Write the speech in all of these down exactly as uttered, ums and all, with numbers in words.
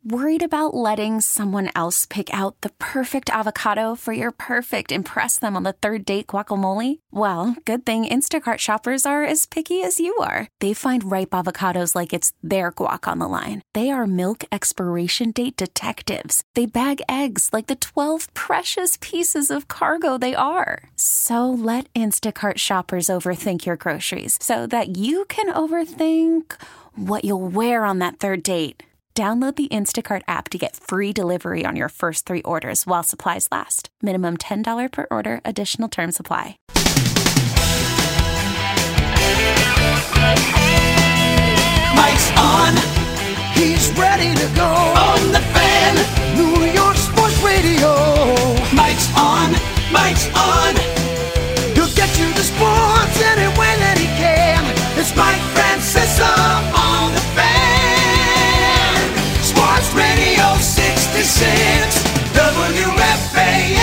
Worried about letting someone else pick out the perfect avocado for your perfect impress them on the third date guacamole? Well, good thing Instacart shoppers are as picky as you are. They find ripe avocados like it's their guac on the line. They are milk expiration date detectives. They bag eggs like the twelve precious pieces of cargo they are. So let Instacart shoppers overthink your groceries so that you can overthink what you'll wear on that third date. Download the Instacart app to get free delivery on your first three orders while supplies last. Minimum ten dollars per order. Additional terms apply. Mike's on. He's ready to go. On the Fan. New York Sports Radio. Mike's on. Mike's on. He'll get you the sports any way that he can. It's Mike Francesa on the Fan. Sports Radio sixty-six W F A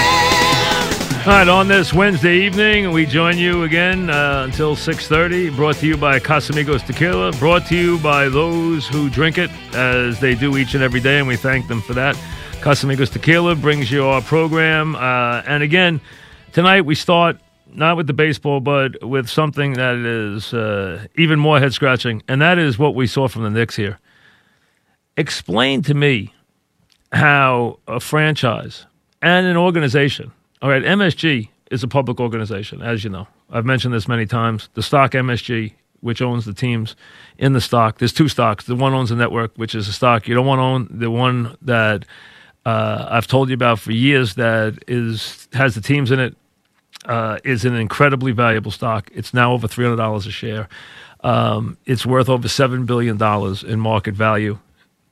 M. All right, on this Wednesday evening, we join you again uh, until six thirty, brought to you by Casamigos Tequila, brought to you by those who drink it, as they do each and every day, and we thank them for that. Casamigos Tequila brings you our program. Uh, and again, tonight we start not with the baseball, but with something that is uh, even more head-scratching, and that is what we saw from the Knicks here. Explain to me how a franchise and an organization, all right, M S G is a public organization, as you know. I've mentioned this many times. The stock M S G, which owns the teams in the stock, there's two stocks. The one owns the network, which is a stock you don't want to own. The one that uh, I've told you about for years that is has the teams in it uh, is an incredibly valuable stock. It's now over three hundred dollars a share. Um, it's worth over seven billion dollars in market value.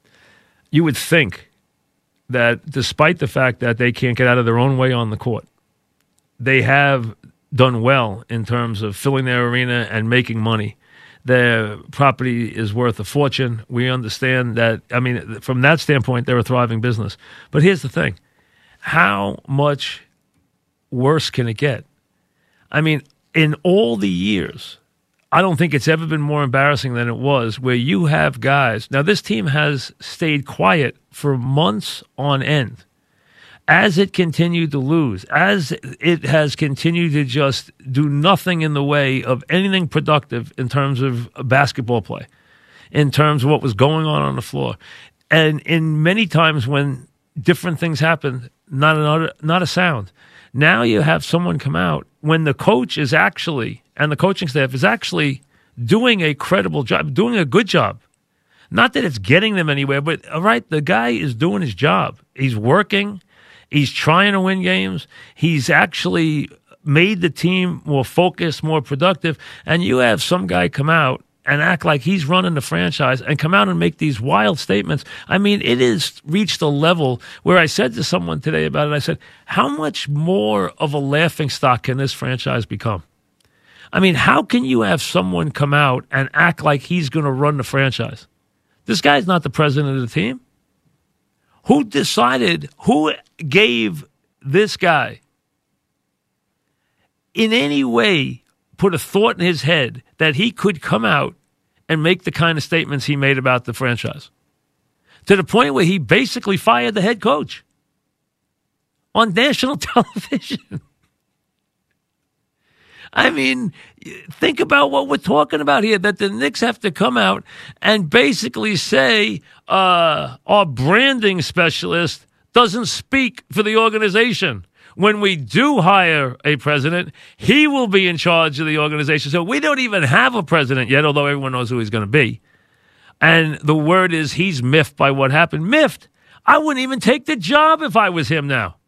You would think that despite the fact that they can't get out of their own way on the court, they have done well in terms of filling their arena and making money. Their property is worth a fortune. We understand that, I mean, from that standpoint, they're a thriving business. But here's the thing. How much worse can it get? I mean, in all the years, I don't think it's ever been more embarrassing than it was, where you have guys. Now, this team has stayed quiet for months on end. As it continued to lose, as it has continued to just do nothing in the way of anything productive in terms of basketball play, in terms of what was going on on the floor. And in many times when different things happened, not a, not a sound. Now you have someone come out when the coach is actually, and the coaching staff is actually doing a credible job, doing a good job. Not that it's getting them anywhere, but all right, the guy is doing his job. He's working. He's trying to win games. He's actually made the team more focused, more productive. And you have some guy come out and act like he's running the franchise and come out and make these wild statements. I mean, it has reached a level where I said to someone today about it, I said, how much more of a laughingstock can this franchise become? I mean, how can you have someone come out and act like he's going to run the franchise? This guy's not the president of the team. Who decided, who gave this guy in any way put a thought in his head that he could come out and make the kind of statements he made about the franchise? To the point where he basically fired the head coach on national television. I mean, think about what we're talking about here, that the Knicks have to come out and basically say uh, our branding specialist doesn't speak for the organization. When we do hire a president, he will be in charge of the organization. So we don't even have a president yet, although everyone knows who he's going to be. And the word is he's miffed by what happened. Miffed? I wouldn't even take the job if I was him now.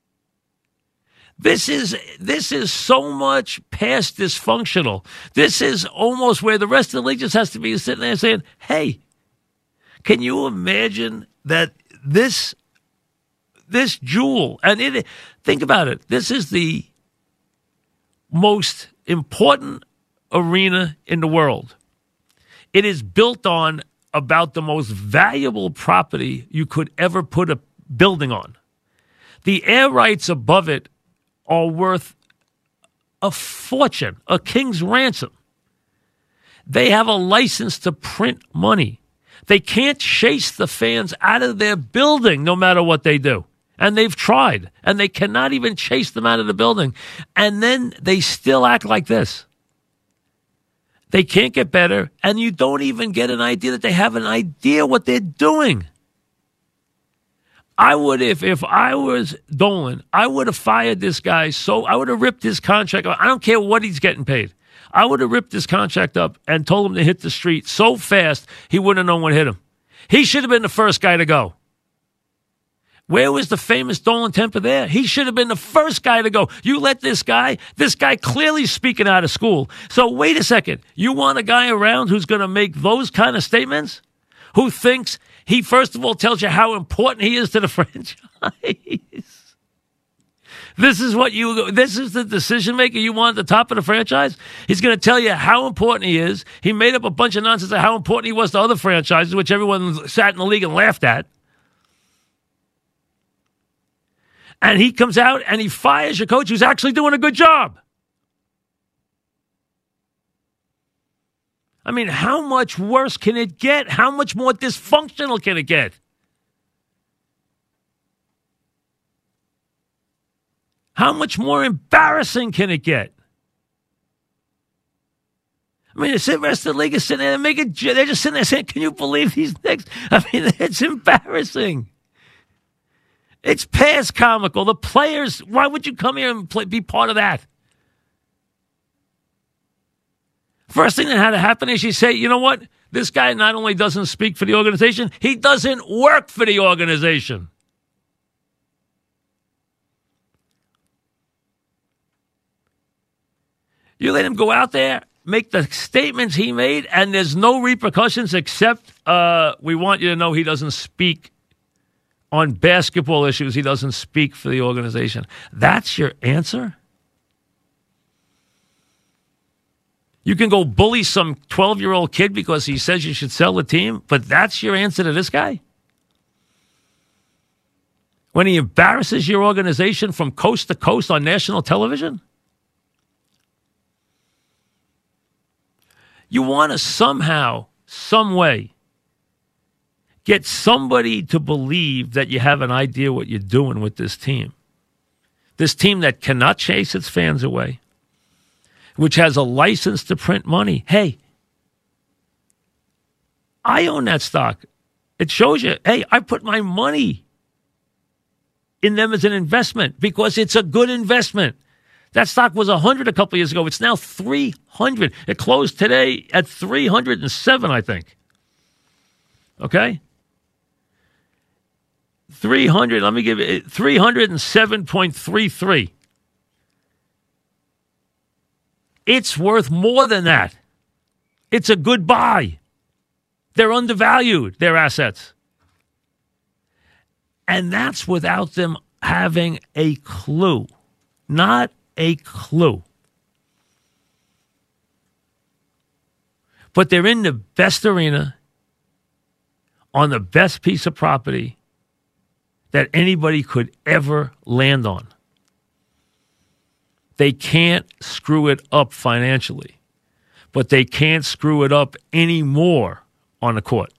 This is this is so much past dysfunctional. This is almost where the rest of the league just has to be sitting there saying, hey, can you imagine that this this jewel, and it, think about it, this is the most important arena in the world. It is built on about the most valuable property you could ever put a building on. The air rights above it are worth a fortune, a king's ransom. They have a license to print money. They can't chase the fans out of their building no matter what they do. And they've tried, and they cannot even chase them out of the building. And then they still act like this. They can't get better, and you don't even get an idea that they have an idea what they're doing. I would, if if I was Dolan, I would have fired this guy. So I would have ripped his contract up. I don't care what he's getting paid. I would have ripped his contract up and told him to hit the street so fast he wouldn't have known what hit him. He should have been the first guy to go. Where was the famous Dolan temper there? He should have been the first guy to go. You let this guy, this guy clearly speaking out of school. So wait a second. You want a guy around who's going to make those kind of statements? Who thinks he, first of all, tells you how important he is to the franchise? This is what you, this is the decision maker you want at the top of the franchise? He's going to tell you how important he is. He made up a bunch of nonsense of how important he was to other franchises, which everyone sat in the league and laughed at. And he comes out and he fires your coach who's actually doing a good job. I mean, how much worse can it get? How much more dysfunctional can it get? How much more embarrassing can it get? I mean, the rest of the league is sitting there and making, they're just sitting there saying, can you believe these Knicks? I mean, it's embarrassing. It's past comical. The players, why would you come here and play, be part of that? First thing that had to happen is you say, you know what? This guy not only doesn't speak for the organization, he doesn't work for the organization. You let him go out there, make the statements he made, and there's no repercussions except uh, we want you to know he doesn't speak on basketball issues. He doesn't speak for the organization. That's your answer? You can go bully some twelve-year-old kid because he says you should sell the team, but that's your answer to this guy? When he embarrasses your organization from coast to coast on national television? You want to somehow, some way, get somebody to believe that you have an idea what you're doing with this team. This team that cannot chase its fans away, which has a license to print money. Hey, I own that stock. It shows you, hey, I put my money in them as an investment because it's a good investment. That stock was one hundred a couple of years ago. It's now three hundred. It closed today at three hundred seven, I think. Okay? three hundred, let me give it three hundred seven point three three. It's worth more than that. It's a good buy. They're undervalued, their assets. And that's without them having a clue. Not a clue. But they're in the best arena on the best piece of property that anybody could ever land on. They can't screw it up financially, but they can't screw it up anymore on the court.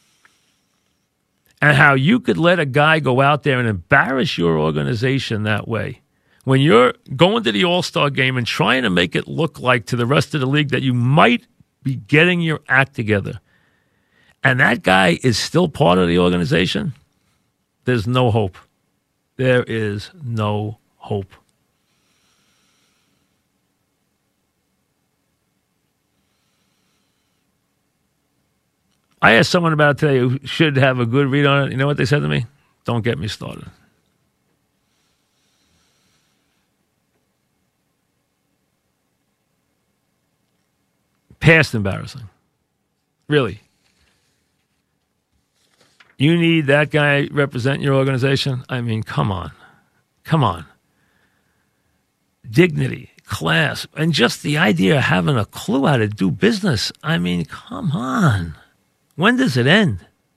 And how you could let a guy go out there and embarrass your organization that way when you're going to the All-Star game and trying to make it look like to the rest of the league that you might be getting your act together, and that guy is still part of the organization, there's no hope. There is no hope. I asked someone about it today who should have a good read on it. You know what they said to me? Don't get me started. Past embarrassing. Really. You need that guy representing your organization? I mean, come on. Come on. Dignity, class, and just the idea of having a clue how to do business. I mean, come on. When does it end?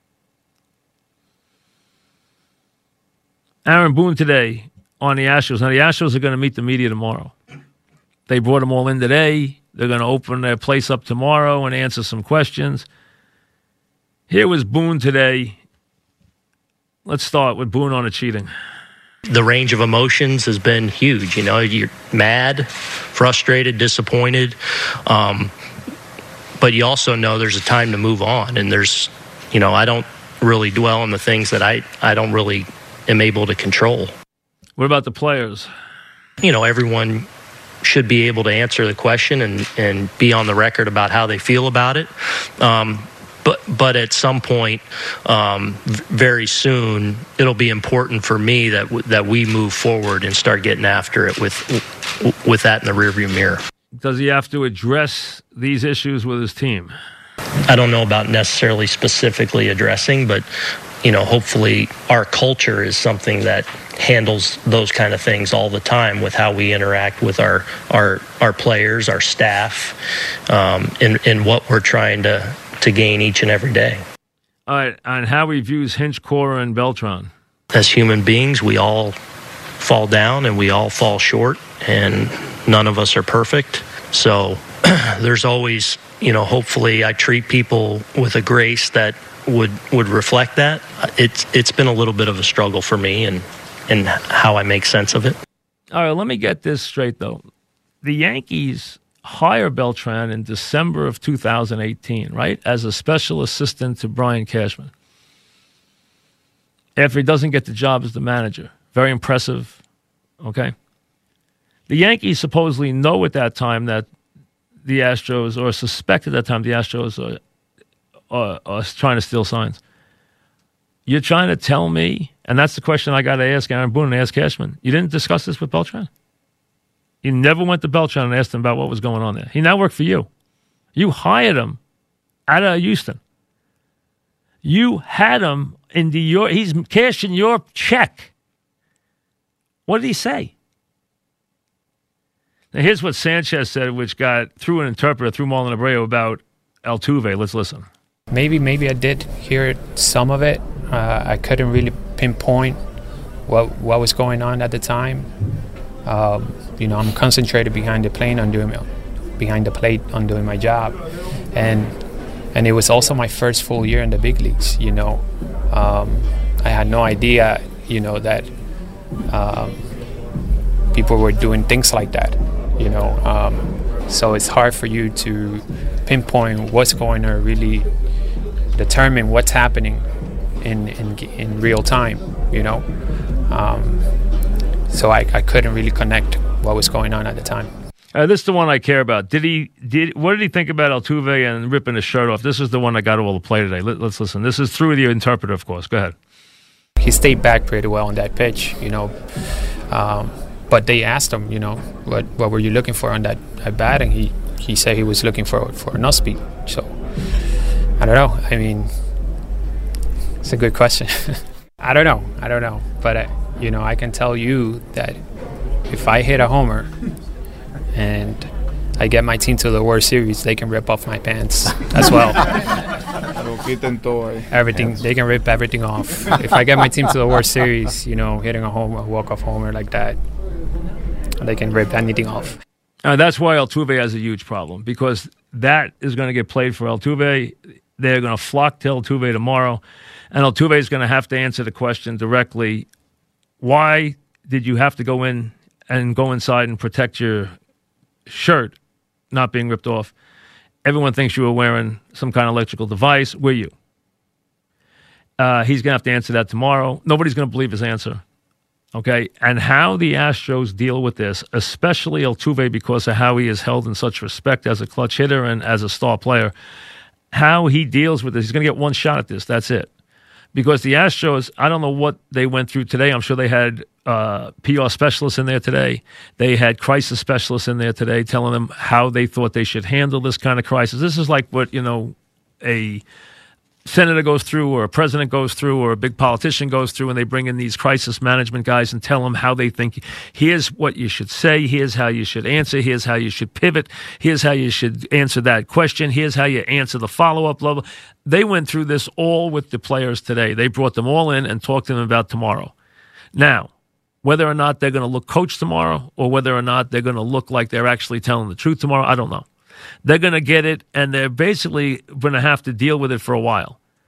Aaron Boone today on the Astros. Now, the Astros are going to meet the media tomorrow. They brought them all in today. They're going to open their place up tomorrow and answer some questions. Here was Boone today. Let's start with Boone on the cheating. The range of emotions has been huge. You know, you're mad, frustrated, disappointed. Um, but you also know there's a time to move on. And there's, you know, I don't really dwell on the things that I, I don't really am able to control. What about the players? You know, everyone should be able to answer the question and, and be on the record about how they feel about it. Um, But but at some point, um, very soon, it'll be important for me that w- that we move forward and start getting after it with with that in the rearview mirror. Does he have to address these issues with his team? I don't know about necessarily specifically addressing, but you know, hopefully our culture is something that handles those kind of things all the time with how we interact with our our our players, our staff, um, in in what we're trying to. to gain each and every day. All right, and how he views Hinch, Cora, and Beltran. As human beings, we all fall down and we all fall short, and none of us are perfect. So there's always, you know, hopefully I treat people with a grace that would would reflect that. It's it's been a little bit of a struggle for me and and how I make sense of it. All right, let me get this straight though. The Yankees hire Beltran in December of two thousand eighteen, right, as a special assistant to Brian Cashman. After he doesn't get the job as the manager. Very impressive, okay? The Yankees supposedly know at that time that the Astros, or suspect at that time the Astros are, are, are trying to steal signs. You're trying to tell me, and that's the question I got to ask Aaron Boone and ask Cashman, you didn't discuss this with Beltran? You never went to Beltran and asked him about what was going on there. He now worked for you. You hired him out of Houston. You had him in the your. He's cashing your check. What did he say? Now here's what Sanchez said, which got through an interpreter, through Marlon Abreu, about Altuve. Let's listen. Maybe, maybe I did hear some of it. Uh, I couldn't really pinpoint what what was going on at the time. Um, you know, I'm concentrated behind the plate on doing behind the plate on doing my job, and and it was also my first full year in the big leagues. You know, um, I had no idea, you know, that um, people were doing things like that. You know, um, so it's hard for you to pinpoint what's going on, really determine what's happening in in in real time. You know. Um, So I, I couldn't really connect what was going on at the time. Uh, this is the one I care about. Did he? Did what did he think about Altuve and ripping his shirt off? This is the one I got all the play today. Let, let's listen. This is through the interpreter, of course. Go ahead. He stayed back pretty well on that pitch, you know. Um, but they asked him, you know, what what were you looking for on that, that bat? And he, he said he was looking for for an off speed. So I don't know. I mean, it's a good question. I don't know. I don't know. But I, you know, I can tell you that if I hit a homer and I get my team to the World Series, they can rip off my pants as well. Everything, they can rip everything off. If I get my team to the World Series, you know, hitting a home, a walk-off homer like that, they can rip anything off. Uh, that's why Altuve has a huge problem, because that is going to get played for Altuve. They're going to flock to Altuve tomorrow, and Altuve is going to have to answer the question directly. Why did you have to go in and go inside and protect your shirt not being ripped off? Everyone thinks you were wearing some kind of electrical device. Were you? Uh, he's going to have to answer that tomorrow. Nobody's going to believe his answer. Okay? And how the Astros deal with this, especially Altuve, because of how he is held in such respect as a clutch hitter and as a star player, how he deals with this. He's going to get one shot at this. That's it. Because the Astros, I don't know what they went through today. I'm sure they had uh, P R specialists in there today. They had crisis specialists in there today telling them how they thought they should handle this kind of crisis. This is like what, you know, a senator goes through, or a president goes through, or a big politician goes through, and they bring in these crisis management guys and tell them how they think. Here's what you should say. Here's how you should answer. Here's how you should pivot. Here's how you should answer that question. Here's how you answer the follow-up level. They went through this all with the players today. They brought them all in and talked to them about tomorrow. Now, whether or not they're going to look coached tomorrow, or whether or not they're going to look like they're actually telling the truth tomorrow, I don't know. They're going to get it, and they're basically going to have to deal with it for a while.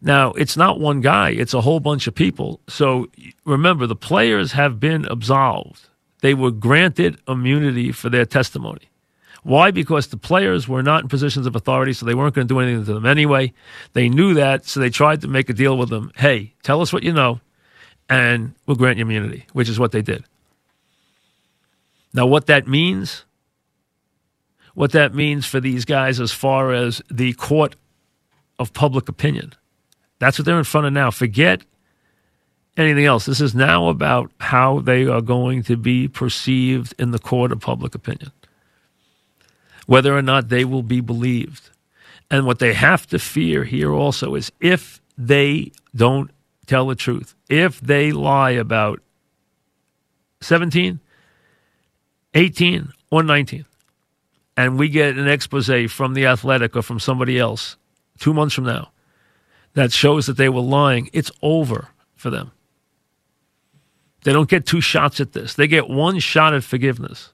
Now, it's not one guy. It's a whole bunch of people. So remember, the players have been absolved. They were granted immunity for their testimony. Why? Because the players were not in positions of authority, so they weren't going to do anything to them anyway. They knew that, so they tried to make a deal with them. Hey, tell us what you know, and we'll grant you immunity, which is what they did. Now, what that means, what that means for these guys as far as the court of public opinion, that's what they're in front of now. Forget anything else. This is now about how they are going to be perceived in the court of public opinion, whether or not they will be believed. And what they have to fear here also is if they don't tell the truth, if they lie about seventeen, eighteen, or nineteen, and we get an expose from The Athletic or from somebody else two months from now that shows that they were lying, it's over for them. They don't get two shots at this. They get one shot at forgiveness.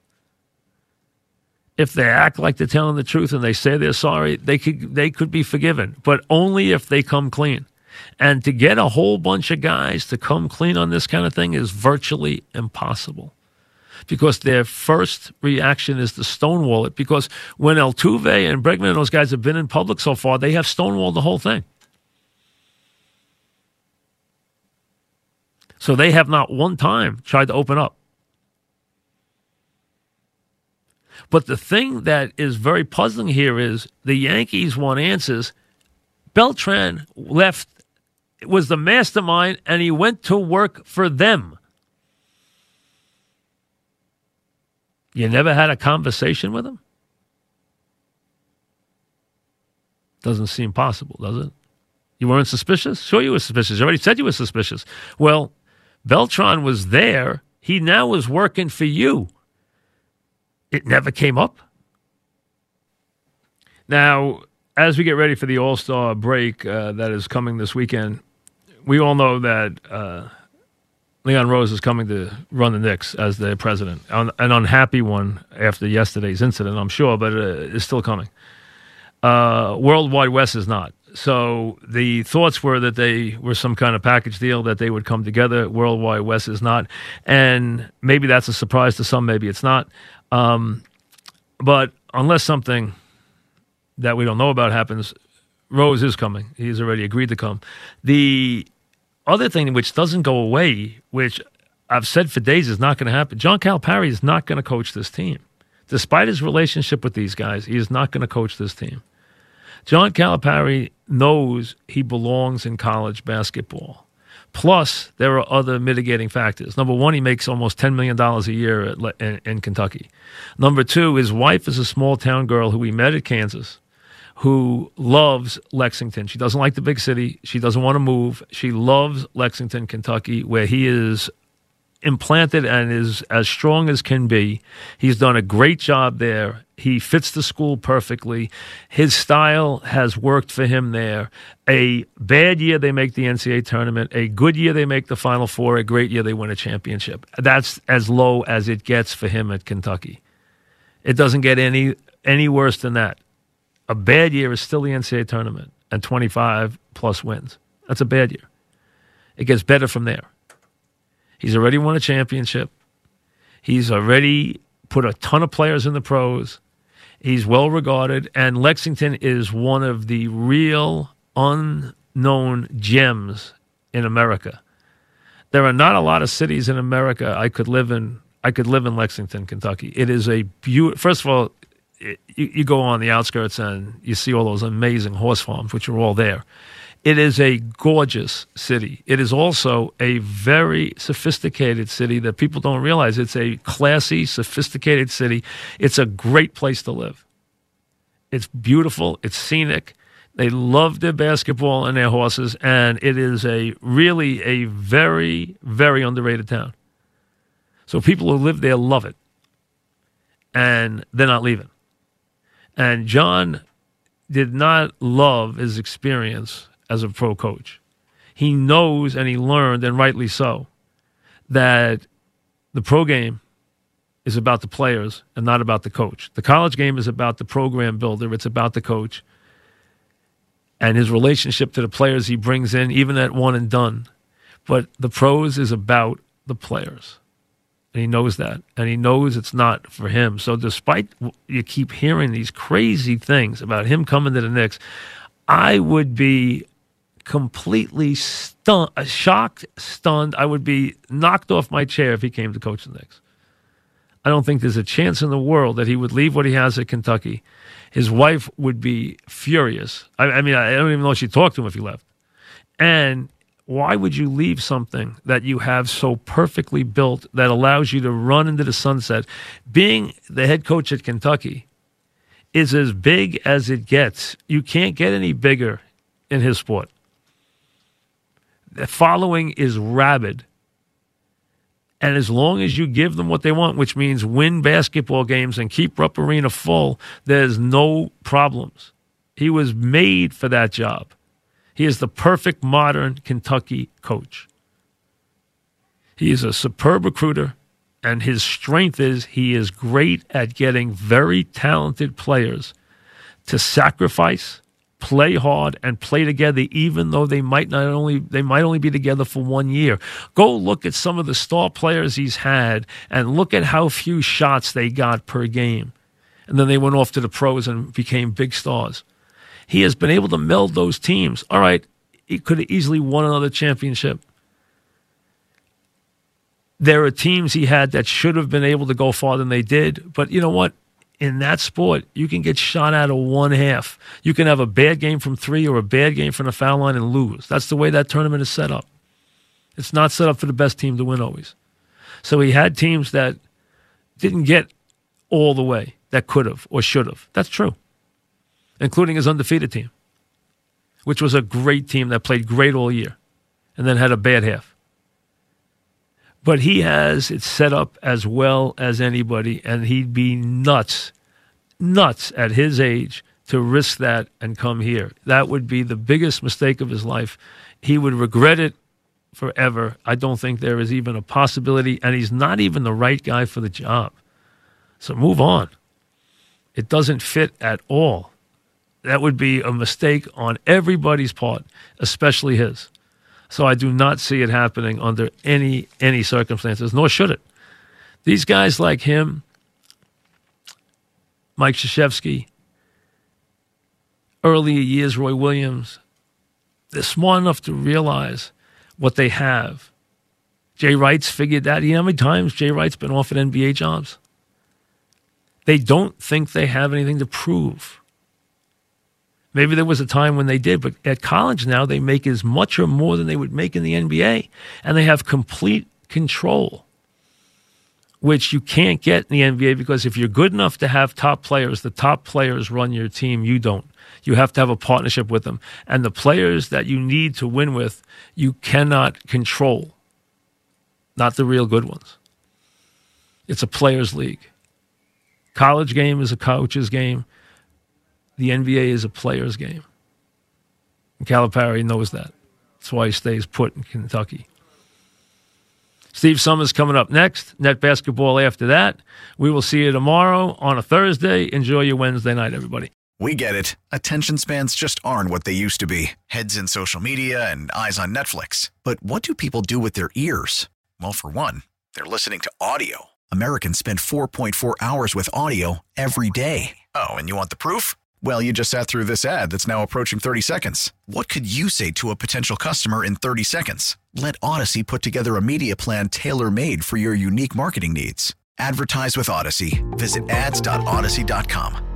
If they act like they're telling the truth and they say they're sorry, they could they could be forgiven, but only if they come clean. And to get a whole bunch of guys to come clean on this kind of thing is virtually impossible, because their first reaction is to stonewall it. Because when Altuve and Bregman and those guys have been in public so far, they have stonewalled the whole thing. So they have not one time tried to open up. But the thing that is very puzzling here is the Yankees want answers. Beltran left, was the mastermind, and he went to work for them. You never had a conversation with him? Doesn't seem possible, does it? You weren't suspicious? Sure you were suspicious. You already said you were suspicious. Well, Beltran was there. He now was working for you. It never came up. Now, as we get ready for the All-Star break uh, that is coming this weekend, we all know that uh, Leon Rose is coming to run the Knicks as the president. An unhappy one after yesterday's incident, I'm sure, but uh, it's still coming. Uh, Worldwide Wes is not. So the thoughts were that they were some kind of package deal, that they would come together. Worldwide Wes is not. And maybe that's a surprise to some, maybe it's not. Um, but unless something that we don't know about happens, Rose is coming. He's already agreed to come. The other thing which doesn't go away, which I've said for days is not going to happen, John Calipari is not going to coach this team. Despite his relationship with these guys, he is not going to coach this team. John Calipari knows he belongs in college basketball. Plus, there are other mitigating factors. Number one, he makes almost ten million dollars a year at, in, in Kentucky. Number two, his wife is a small-town girl who he met at Kansas, who loves Lexington. She doesn't like the big city. She doesn't want to move. She loves Lexington, Kentucky, where he is implanted and is as strong as can be. He's done a great job there. He fits the school perfectly. His style has worked for him there. A bad year, they make the N C double A tournament. A good year, they make the Final Four. A great year, they win a championship. That's as low as it gets for him at Kentucky. It doesn't get any any worse than that. A bad year is still the N C double A tournament and twenty-five plus wins. That's a bad year. It gets better from there. He's already won a championship. He's already put a ton of players in the pros. He's well regarded, and Lexington is one of the real unknown gems in America. There are not a lot of cities in America I could live in. I could live in Lexington, Kentucky. It is a beautiful. First of all, it, you, you go on the outskirts and you see all those amazing horse farms, which are all there. It is a gorgeous city. It is also a very sophisticated city that people don't realize. It's a classy, sophisticated city. It's a great place to live. It's beautiful. It's scenic. They love their basketball and their horses, and it is a really a very, very underrated town. So people who live there love it, and they're not leaving. And John did not love his experience as a pro coach. He knows, and he learned, and rightly so, that the pro game is about the players and not about the coach. The college game is about the program builder. It's about the coach. and his relationship to the players he brings in, even at one and done. But the pros is about the players. And he knows that. And he knows it's not for him. So despite you keep hearing these crazy things about him coming to the Knicks, I would be completely stunned, shocked, stunned. I would be knocked off my chair if he came to coach the Knicks. I don't think there's a chance in the world that he would leave what he has at Kentucky. His wife would be furious. I, I mean, I don't even know if she'd talk to him if he left. And why would you leave something that you have so perfectly built that allows you to run into the sunset? Being the head coach at Kentucky is as big as it gets. You can't get any bigger in his sport. The following is rabid. And as long as you give them what they want, which means win basketball games and keep Rupp Arena full, there's no problems. He was made for that job. He is the perfect modern Kentucky coach. He is a superb recruiter, and his strength is he is great at getting very talented players to sacrifice, play hard, and play together, even though they might not only they might only be together for one year. Go look at some of the star players he's had, and look at how few shots they got per game, and then they went off to the pros and became big stars. He has been able to meld those teams. All right, he could have easily won another championship. There are teams he had that should have been able to go farther than they did. But you know what? In that sport, you can get shot out of one half. You can have a bad game from three or a bad game from the foul line and lose. That's the way that tournament is set up. It's not set up for the best team to win always. So he had teams that didn't get all the way, that could have or should have. That's true. Including his undefeated team, which was a great team that played great all year and then had a bad half. But he has it set up as well as anybody, and he'd be nuts, nuts at his age to risk that and come here. That would be the biggest mistake of his life. He would regret it forever. I don't think there is even a possibility, and he's not even the right guy for the job. So move on. It doesn't fit at all. That would be a mistake on everybody's part, especially his. So I do not see it happening under any any circumstances, nor should it. These guys like him, Mike Krzyzewski, earlier years, Roy Williams, they're smart enough to realize what they have. Jay Wright's figured that. You know how many times Jay Wright's been offered N B A jobs? They don't think they have anything to prove. Maybe there was a time when they did, but at college now they make as much or more than they would make in the N B A, and they have complete control, which you can't get in the N B A because if you're good enough to have top players, the top players run your team. You don't. You have to have a partnership with them, and the players that you need to win with, you cannot control. Not the real good ones. It's a players' league. College game is a coach's game. The N B A is a player's game. And Calipari knows that. That's why he stays put in Kentucky. Steve Summers coming up next. Net basketball after that. We will see you tomorrow on a Thursday. Enjoy your Wednesday night, everybody. We get it. Attention spans just aren't what they used to be. Heads in social media and eyes on Netflix. But what do people do with their ears? Well, for one, they're listening to audio. Americans spend four point four hours with audio every day. Oh, and you want the proof? Well, you just sat through this ad that's now approaching thirty seconds. What could you say to a potential customer in thirty seconds? Let Odyssey put together a media plan tailor-made for your unique marketing needs. Advertise with Odyssey. Visit ads dot odyssey dot com.